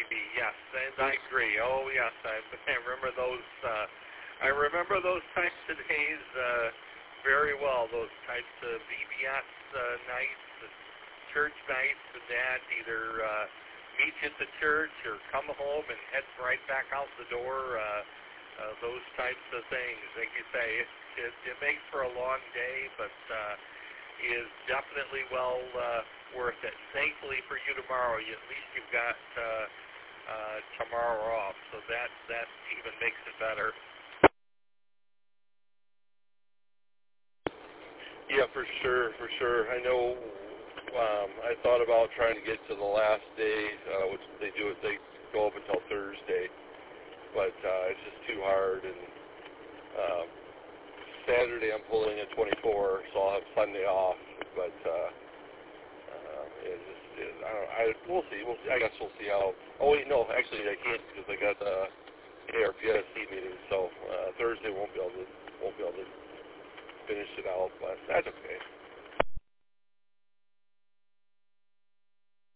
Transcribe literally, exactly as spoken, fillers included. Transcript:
maybe, yes, and I agree. Oh, yes, I, I remember those, uh, I remember those types of days uh, very well, those types of V B S uh, nights, and church nights, and that, either uh, meet you at the church or come home and head right back out the door, uh, uh, those types of things. Like you say, it, it, it makes for a long day, but uh, is definitely well uh, worth it. Thankfully for you tomorrow, you, at least you've got uh, uh, tomorrow off, so that, that even makes it better. Yeah, for sure, for sure. I know um, I thought about trying to get to the last day, uh, which they do it, they go up until Thursday, but uh, it's just too hard. And um, Saturday I'm pulling a twenty-four, so I'll have Sunday off, but uh, uh, it just, it, I don't know, I, we'll see, we'll see, I guess we'll see how, oh wait, no, actually I can't because I got the A R P S C meeting, so uh, Thursday won't be able to, won't be able to finish it out, but that's okay.